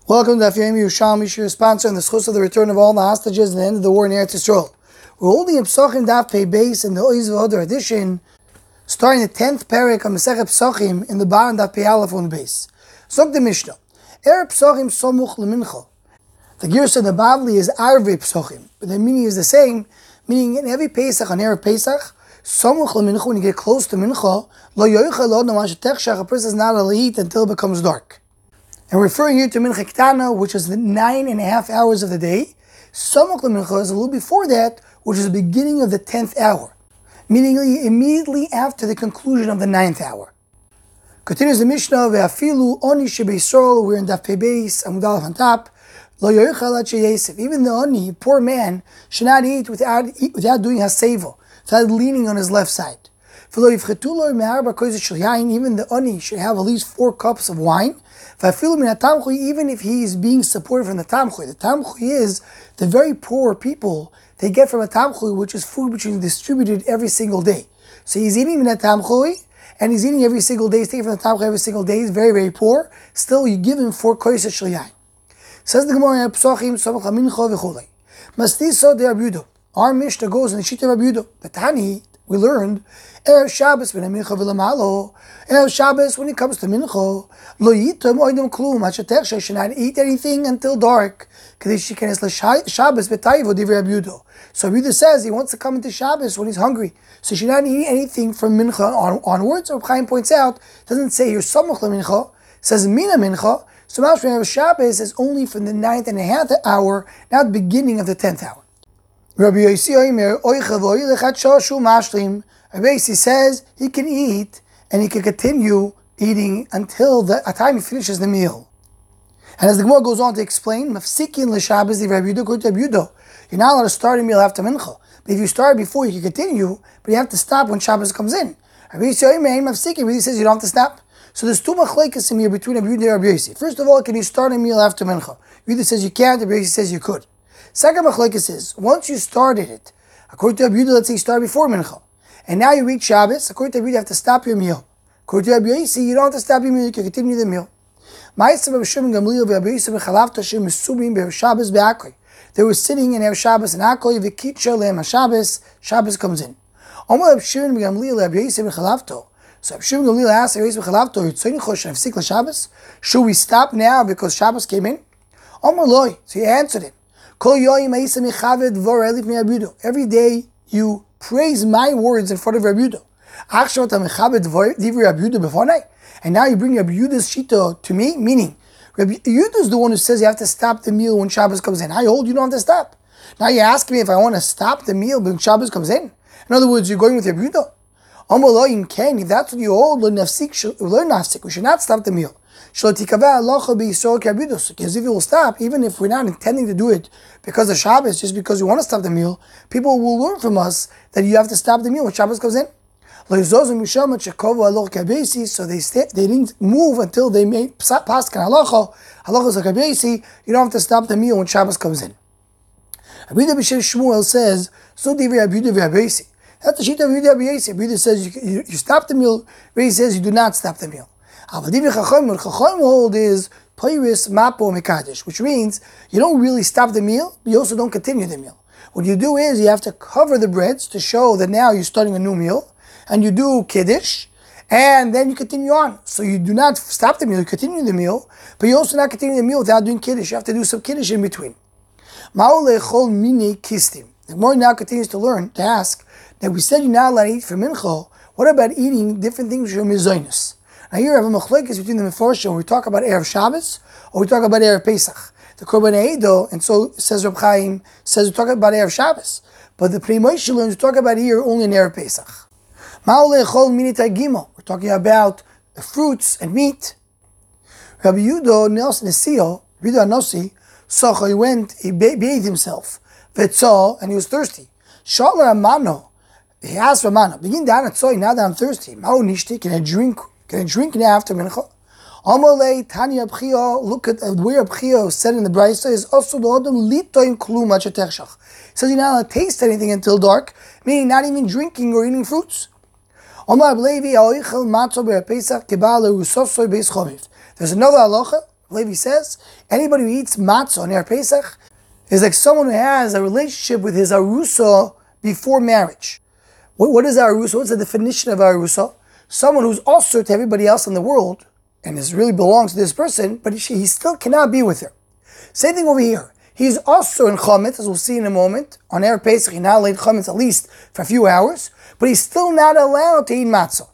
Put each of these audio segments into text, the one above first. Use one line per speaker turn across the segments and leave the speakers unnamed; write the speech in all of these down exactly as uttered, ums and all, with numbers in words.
Welcome to Daf Yomi Yerushalmi, your sponsor and the schus of the return of all the hostages and the end of the war in Eretz Yisrael. We're holding in Psachim Daf Pei Beis in the Oiz V'Odar edition, starting the tenth parak of Masechet Psachim in the bottom Daf Pei Aleph on the base. Zog the Mishnah, Er Psachim Somuch L'Mincha. The Gerus of the Bavli is Arvei Psachim, but the meaning is the same, meaning in every Pesach, on Erev Pesach, Somuch L'Mincha, when you get close to Mincha, Lo Yoichel Lo Namash Techshach, a person is not allowed to eat until it becomes dark. And referring here to Mincha Ketana, which is the nine and a half hours of the day, Samach LeMincha is a little before that, which is the beginning of the tenth hour, meaning immediately after the conclusion of the ninth hour. Continues the Mishnah, Ve'afilu oni shebeisol, we're in Daf Pei Beis, Amud Aleph on top, Lo yoichel ad sheyesef. Even the oni, poor man, should not eat without, eat without doing hasevo, without leaning on his left side. Even the oni should have at least four cups of wine. Even if he is being supported from the tamchui. The tamchui is the very poor people they get from a tamchui, which is food which is distributed every single day. So he's eating in a tamchui, and he's eating every single day. He's taking from the tamchui every single day. He's very, very poor. Still, you give him four koyses shel yain. Says the Gemara, Psachim Samach LeMincha v'chulei. Mastiso de Rabbi Yudo. Our Mishnah goes in the Shita Rabbi Yudo. But Tani, we learned, Erev Shabbos ben Mincha v'lamalo. Erev Shabbos, when it comes to Mincha, lo yitom oidem klum. Hashatech should not eat anything until dark. Kadesh shikenes Shabbos betayvo divrei Rabbi Yudo. So Rabbi Yudo says he wants to come into Shabbos when he's hungry, so he should not eat anything from Mincha on, onwards. Or Chaim points out, it doesn't say here Samach LeMincha, it says Mina Mincha. So Mashma Shabbos is only from the ninth and a half hour, not the beginning of the tenth hour. Rabbi Yossi Oimer, Oichavoy Lechat Shoshu Mashlim. Rabbi Yossi says he can eat and he can continue eating until the time he finishes the meal. And as the Gemara goes on to explain, Mafsikin l'Shabbos di Rabbi Yudo Kut Rabbi Yudo. You're not allowed to start a meal after Mincha. But if you start before, you can continue, but you have to stop when Shabbos comes in. Rabbi Yossi Oimer, Mafsikin really says you don't have to stop. So there's two machlekes in here between Rabbi Yudo and Rabbi Yossi. First of all, can you start a meal after Mincha? Rabbi Yudo says you can't, Rabbi Yossi says you could. Second machlekes is, once you started it, according to Rabbi Yudo, let's say you start before Mincha, and now you reach Shabbos, according to Rabbi Yudo, you have to stop your meal. According to Rabbi Yossi, you don't have to stop your meal, you can continue the meal. They were sitting in Erev Shabbos and Akoy, v'kitcha lehem Shabbos, Shabbos comes in. So Rabbi Shimon ben Gamliel asked Rabbi Yossi, should we stop now because Shabbos came in? So he answered him, every day you praise my words in front of Rabbi Yudo. And now you bring Rabbi Yudo's shita to me, meaning Rabbi Yudo is the one who says you have to stop the meal when Shabbos comes in. I hold you don't have to stop. Now you ask me if I want to stop the meal when Shabbos comes in. In other words, you're going with Rabbi Yudo. If that's what you hold, we should not stop the meal. Because if you will stop, even if we're not intending to do it because of Shabbos, just because you want to stop the meal, people will learn from us that you have to stop the meal when Shabbos comes in. So they stay, they didn't move until they made paskan halacha. Halacha is like Rabbi. You don't have to stop the meal when Shabbos comes in. Rabbi Shmuel says, "So divrei Rabbi Rabbi." That's the sheet of Rabbi Yossi. Rabbi says you, you, you stop the meal. Rabbi says you do not stop the meal. What Chacham hold is Peiris Mapo Mekadesh, which means you don't really stop the meal, but you also don't continue the meal. What you do is you have to cover the breads to show that now you're starting a new meal, and you do Kiddush, and then you continue on. So you do not stop the meal, you continue the meal, but you also not continue the meal without doing Kiddush. You have to do some Kiddush in between. Ma'olechol mini kistim. The Gemara now continues to learn, to ask, that we said you're not allowed to eat from Mincha, what about eating different things from Mizoinus? Now here I have a machlekes between the Mefarshim when we talk about Erev Shabbos or we talk about Erev Pesach. The Korban Eido, and so says Reb Chaim, says we talk about Erev Shabbos. But the Pnei Moshe learns we talk about here only in Erev Pesach. Ma'olechol mini tagimo. We're talking about the fruits and meat. Rabbi Yudo Nelson Nesio, Rabbi Yudo Anosi, saw he went, he bathed himself. Vetzah, and he was thirsty. Shalar Amano. He asked Ramana, begin down at soy, now that I'm thirsty. Ma'o nishti, can I drink? Can I drink now after Mincha? Amalei Tanya Abchio, look at where Abchio said in the Brisa is also the Odom Litoim Klum Machetechshach. He says you're not allowed to taste anything until dark, meaning not even drinking or eating fruits. There's another halacha Levi says, anybody who eats matzah on Erev Pesach is like someone who has a relationship with his arusa before marriage. What, what is arusa? What's the definition of arusa? Someone who's also to everybody else in the world, and is really belongs to this person, but he, he still cannot be with her. Same thing over here. He's also in chametz, as we'll see in a moment. On Erev Pesach, he's not allowed chametz at least for a few hours, but he's still not allowed to eat matzah.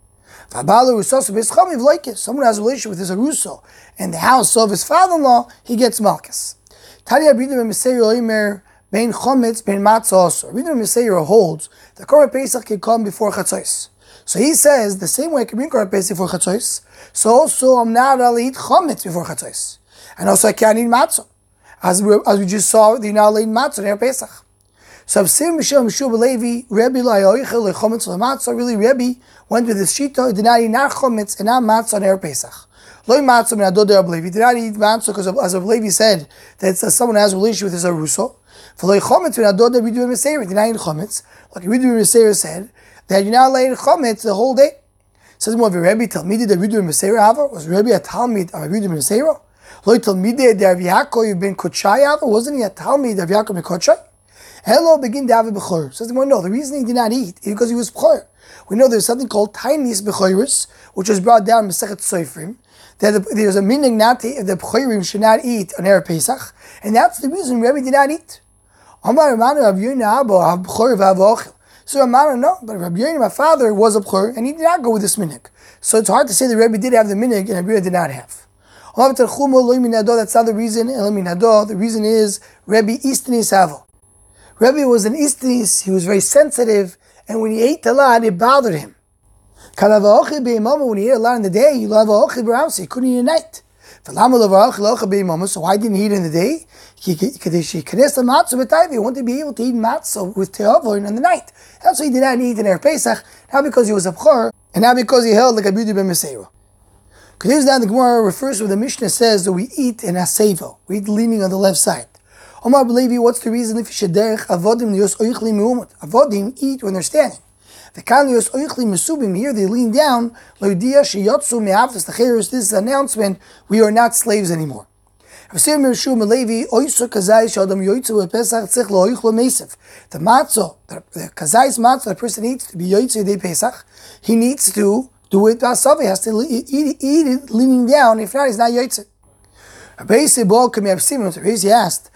Someone has a relationship with his arusa in the house of his father-in-law, he gets malchus. Tanya Abidin Meseir Oimer Bein Chometz Bein Matzah also. Abidin Meseir holds the Korban Pesach can come before Chatzos. So he says the same way I can bring Korban Pesach before Chatzos, so also I'm not allowed to eat Chometz before Chatzos, and also I can't eat matzah, as we, as we just saw. You're not allowed to eat matzah in Erev Pesach. So Sim Mishel Mishul Belevi Rebbe Layoichel Lechometz LeMatzah. Really, Rebbe went with his shita. He did not eat not Chometz and not matzah on Erev Pesach. Loi matzah min adod Reb Levi. He did not eat matzah because, as Reb Levi said, that uh, someone has a relationship with his aruso. For loi chometz min adod Reb Yehuda ben Meseir. He did not eat chometz. Like Reb Yehuda ben Meseir said, that you're not allowed to eat chometz the whole day. Says more of Rebbe Talmidei Reb Yehuda ben Meseir Hava. Was Rebbe a Talmid of Reb Yehuda ben Meseir? Loi Talmidei Reb Yaakov ben Kochai Hava. Wasn't he a Talmid of Yaakov ben Kochai? Hello, begin David Bechor. Says the more, no, the reason he did not eat is because he was Bechor. We know there's something called Tainis Bechoris, which was brought down in Masechet Sofrim, that there's a meaning not to, the Bechorim should not eat on Erev Pesach, and that's the reason Rebbe did not eat. Amar Ramana Rav Yoina Abba Av Bechor Vav Ochel. So Ramana, no, but Rav Yoina, my father, was a Bechor, and he did not go with this minig. So it's hard to say that Rebbe did have the minig, and Rebbe did not have. That's not the reason. The reason is Rebbe Istanis Havo. Rebbe was an Istanis, he was very sensitive, and when he ate a lot, it bothered him. When he ate a lot in the day, he couldn't eat at night. So why didn't he eat in the day? He wanted to be able to eat matzah with te'avoin in the night. That's why he did not eat in Erev Pesach, not because he was a bchor, and not because he held like a Abidin ben Meseir. Because down the Gemara refers to what the Mishnah says that we eat in asevo, we eat leaning on the left side. Omar Belevi, what's the reason if you shederech avodim lios oichli meumot? Avodim eat when they're standing. The kan lios oichli mesubim, here they lean down. Loidia sheyotzu me'avtas tacheres. This is an announcement: we are not slaves anymore. The matzah, the kazayis matzah, the person eats to be yoytzu de Pesach. He needs to do it basav. He has to eat, eat, eat it leaning down. If not, he's not yoytzu. He asked,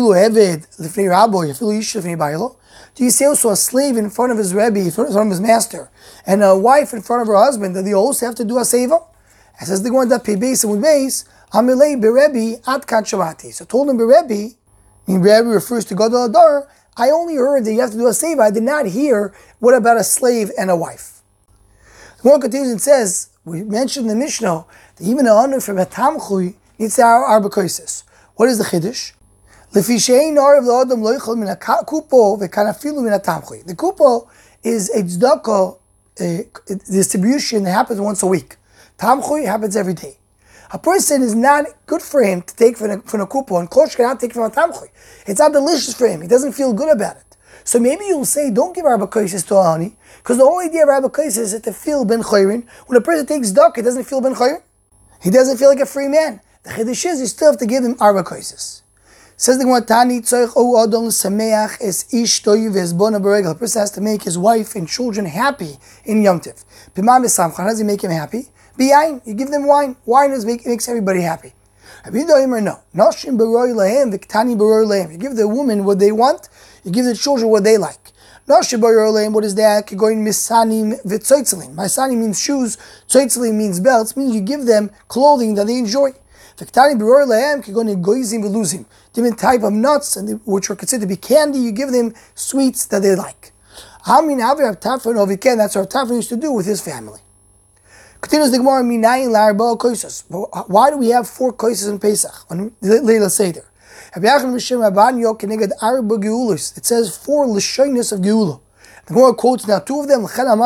do you see also a slave in front of his Rebbe, in front of his master, and a wife in front of her husband, that they also have to do a seva? It says they go on that pay base and with base, Amelei berebi ad kan shamati. So told him berebi, I mean berebi refers to Gadol Adar, I only heard that you have to do a seva. I did not hear what about a slave and a wife. The one continues and says, we mentioned in the Mishnah that even a honor from a tamchui needs to have arba koises. What is the chiddush? The kupo is a tzedakah uh, distribution that happens once a week. Tamchui happens every day. A person is not good for him to take from a, from a kupo, and kosh cannot take from a tamchui. It's not delicious for him. He doesn't feel good about it. So maybe you'll say, don't give arba koises to a honey, because the whole idea of arba koises is to feel ben chayrin. When a person takes tzedakah, he doesn't feel ben chayrin. He doesn't feel like a free man. The chiddush is you still have to give him arba koises. Says the Gemara, Tani tzorich o adon sameach es ishtoy v'ezbona beregel. A person has to make his wife and children happy in Yom Tov. B'ma v'samcha, how does he make him happy? B'yayin, you give them wine. Wine is make, makes everybody happy. Rabbi Yehuda no. Noshim b'roi lahem v'ktani b'roi lahem. You give the women what they want, you give the children what they like. Noshim b'roi lahem, what is that? Going misanim v'tzoitzelim. Misanim means shoes, tzoitzelim means belts, means you give them clothing that they enjoy. Different type of nuts, and which are considered to be candy, you give them sweets that they like. That's what Tafan used to do with his family. Continues the Gemara, why do we have four koises in Pesach on Leila Seder? It says four lishonis of Geula. The Gemara quotes now two of them.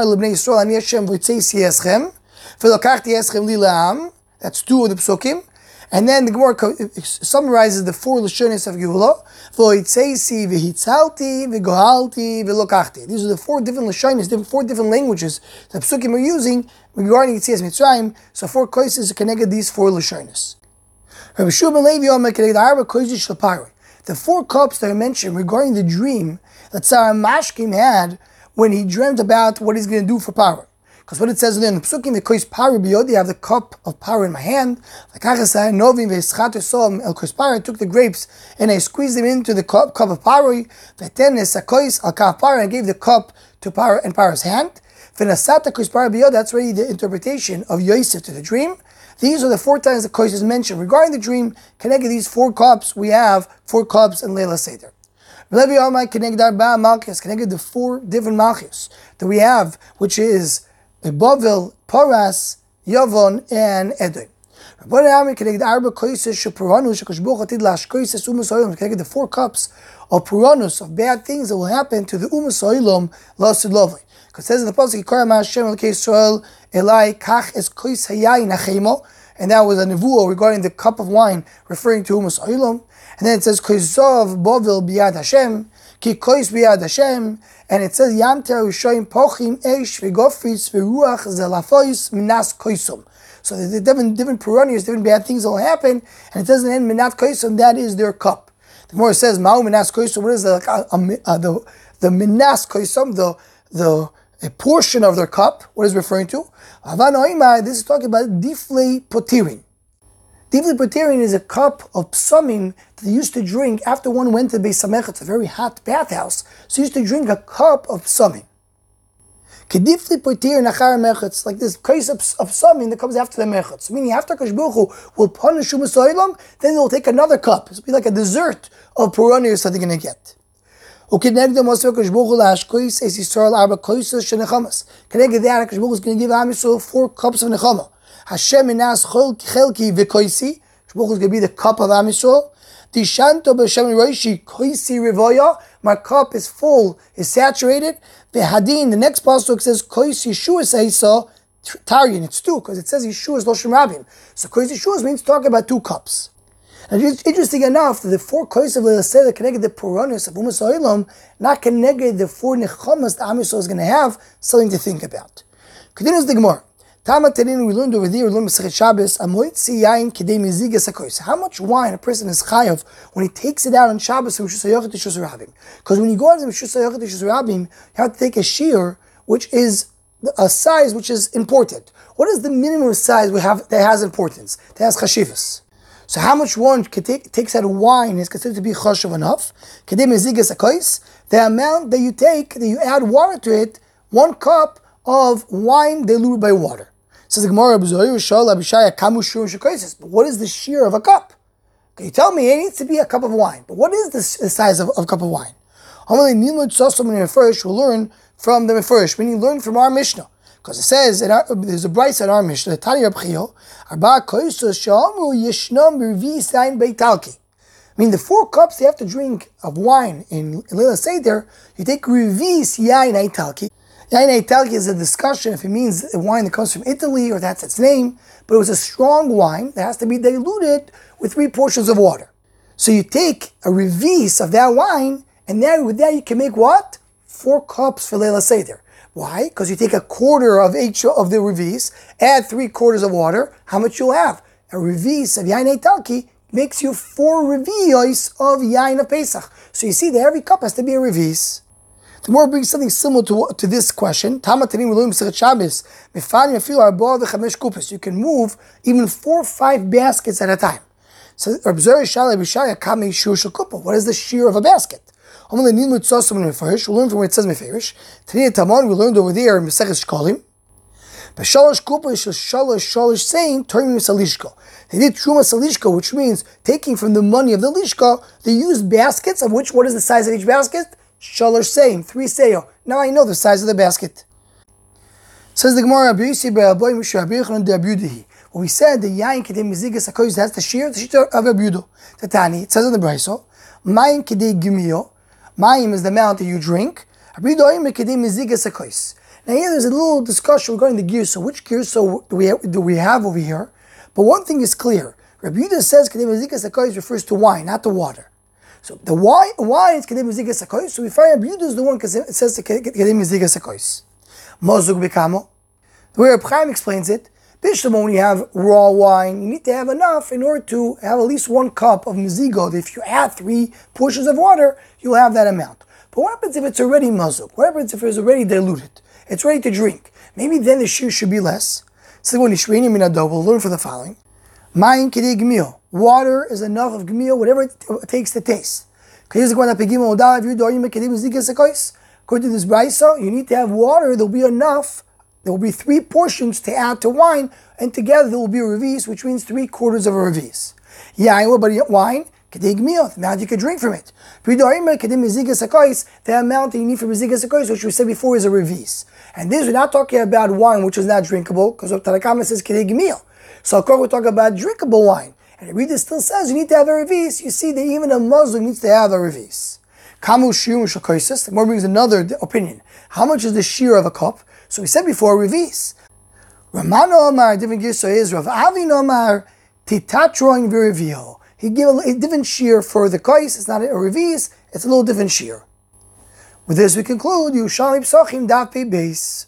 That's two of the psukim. And then the Gemara summarizes the four Lashonis of Geula. V'hoitzeisi, v'hitzalti, v'gohalti, v'lokachti. These are the four different Lashonis, different, four different languages that Psukim are using regarding Yetzias Mitzrayim. So four koises connected these four Lashonis. Rabbi Shua ben Levi Omer Keneged Arba Koizish Shel Paroi. The four cups that I mentioned regarding the dream that Sarah Mashkim had when he dreamt about what he's going to do for Paroi. Because what it says in the Pesukim, the Kois Paroi Biyodi, I have the cup of Paroi in my hand. Like Achasai Novim ve'Eschatu Som El Kois Paroi, I took the grapes and I squeezed them into the cup, cup of Paroi. Ve'ten Esakois Al Kaf Paroi, I gave the cup to Paroi in Paroi's hand. Ve'Nasata Kois Paroi Biyodi, that's really the interpretation of Yosef to the dream. These are the four times the Kois is mentioned. Regarding the dream, connected these four cups, we have four cups in Leila Seder. Levi Amai connected Arba Malchus, connected the four different Malchus that we have, which is Bavel, Paras, Yavon, and Edom. Rabbi Amai connected Arba Koises Shapuranu, Shakashbuch Atid Lash Koises Umas Oilom, connected the four cups of Puranus, of bad things that will happen to the Umas Oilom, Lasid Lovely. Because it says in the Pasuk, Yikara Hashem El Yisrael Elai Kach Es Kois Hayayin Achemo, and that was a nevuah regarding the cup of wine, referring to Umas Oilom. And then it says Koizov Bovel Biyad Hashem, Ki Kois Biyad Hashem, and it says Yam Ter Ushoyim Pochim Eish V'Gofris V'Ruach Zelafois Minas Koisom. So the different different Puranias, different bad things will happen, and it doesn't end Minat Koisom. That is their cup. The Gemara says Ma'u Minas Koisom. What is the uh, the the Minas Koisom? The the a portion of their cup. What is it referring to? This is talking about Diflei Potirin. Diflei Potirin is a cup of psamim that they used to drink after one went to Beis Hamikdash. It's a very hot bathhouse, so they used to drink a cup of psamim. Kediflei Potirin achar mechatz, like this case of, of psamim that comes after the mechatz. Meaning after Kadosh Baruch Hu will punish Umas Oilom, then they'll take another cup. It'll be like a dessert of Puranius that they're going to get. Connected that, Kadosh Baruch Hu is going to give Am Yisrael four cups of nechama. Hashem minas chelki v'koisi. Kadosh Baruch Hu is going to be the cup of Am Yisrael. Tishanto b'Hashem roishi koisi rivoya. My cup is full, is saturated. V'hadin. The next pasuk says koisi Yeshua seisa taryin. It's two because it says Yeshua is Loshem Rabim. So koisi Yeshua means talking about two cups. And it's interesting enough that the four kois of Leila Seder connected the Puranus of Umas Oilom, not connected the four nechamas that Am Yisrael is going to have, something to think about. Continues the Gemara. Tama Terin, we learned over there, we learned Masechet Shabbos, Amoitzi Yain Kedei Mizigas HaKois. How much wine a person is chayav when he takes it out on Shabbos from Mishus HaYochet to Mishus HaRabim? Because when you go out to Mishus HaYochet to Mishus HaRabim, you have to take a shear, which is a size which is important. What is the minimum size we have that has importance, that has chashivas? So how much one can take, takes out of wine is considered to be chashuv enough? Kedei Mizigas HaKois, the amount that you take, that you add water to it, one cup of wine diluted by water. Says the Gemara, but what is the shear of a cup? Can you tell me it needs to be a cup of wine? But what is the size of, of a cup of wine? We'll learn from the Mefurish, meaning learn from our Mishnah. Because it says, in our, there's a brayso in our Mishnah, Tani Reb Chiyo, Arba Koisos Shamru Yishnam Revis Yain Beitalki. I mean, the four cups you have to drink of wine in Leila Seder, you take Revis Yain Beitalki. Yain Beitalki is a discussion if it means a wine that comes from Italy or that's its name, but it was a strong wine that has to be diluted with three portions of water. So you take a revis of that wine, and then with that you can make what? Four cups for Leila Seder. Why? Because you take a quarter of each of the revis, add three quarters of water, how much you'll have? A revis of Yain Beitalki makes you four revios of Yain of Pesach. So you see that every cup has to be a revis. The Gemara brings something similar to, to this question. You can move even four or five baskets at a time. So, what is the shear of a basket? We'll learn from where it says Meferish. Today, Tamon, we learned over there in Maseches Shkolim. B'shalosh kupa is shalosh shalosh saying turning salishka. They did truma salishka, which means taking from the money of the lishka. They used baskets of which, what is the size of each basket? Shalosh saying, three seyo. Now I know the size of the basket. Says the Gemara, when we said the yain kedei mizigas hakoyis, that's the shear, the shear of a budo. Tatani, it says in the brayso, mayim kedei gimio. Mayim is the amount that you drink. Now here there's a little discussion regarding the gear. So which gear so do we have, do we have over here? But one thing is clear. Rabbi Yehuda says kedei mizigas hakoyis refers to wine, not the water. So the wine, wine is kedei mizigas hakoyis. So we find Rabbi Yehuda is the one because it says kedei mizigas hakoyis. Mozug bekamo. The way Reb Chaim explains it, Bishlam, when you have raw wine, you need to have enough in order to have at least one cup of mezigod. If you add three portions of water, you'll have that amount. But what happens if it's already mazuk? What happens if it's already diluted? It's ready to drink. Maybe then the shear should be less. So when Nishreinim minado, we'll learn for the following. Mayin kidei gmil. Water is enough of gmil, whatever it takes to taste. According to this brisa, you need to have water. There'll be enough. There will be three portions to add to wine, and together there will be a revis, which means three quarters of a revis. Yeah, but wine, the amount you can drink from it. The amount that you need for mezigas sakos, which we said before, is a revis. And this, we're not talking about wine which is not drinkable, because of Tanakama says kedei gmil. So of course we talk about drinkable wine. And the reader still says you need to have a revis. You see that even a Muslim needs to have a revis. Kamu shiur shakoisis. The more brings another opinion. How much is the shear of a cup? So we said before, revis. Ramano Omar, different Yisro is Rav Avin Omar, titatron v'revio. He gave a different shear for the kais. It's not a revis, it's a little different shear. With this we conclude, Yerushalmi Psachim Daf Pei Beis.